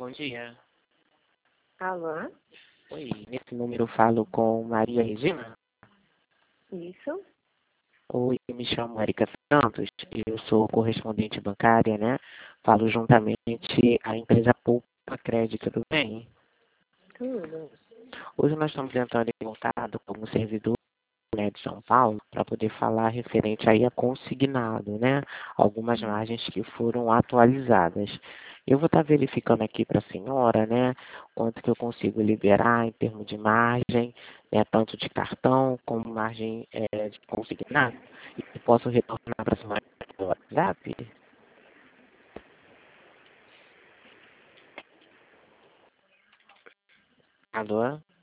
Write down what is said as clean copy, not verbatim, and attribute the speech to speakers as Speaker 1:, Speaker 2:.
Speaker 1: bom dia.
Speaker 2: Alô?
Speaker 1: Oi, nesse número eu falo com Maria Regina.
Speaker 2: Isso?
Speaker 1: Oi, eu me chamo Erika Santos, eu sou correspondente bancária, né? Falo juntamente à empresa Poupa Crédito, tudo bem?
Speaker 2: Tudo.
Speaker 1: Hoje nós estamos entrando em contato com um servidor, né, de São Paulo para poder falar referente aí a consignado, né? Algumas margens que foram atualizadas. Eu vou estar verificando aqui para a senhora, né, quanto que eu consigo liberar em termos de margem, né, tanto de cartão como margem de consignado, e posso retornar para a senhora pelo WhatsApp? Alô?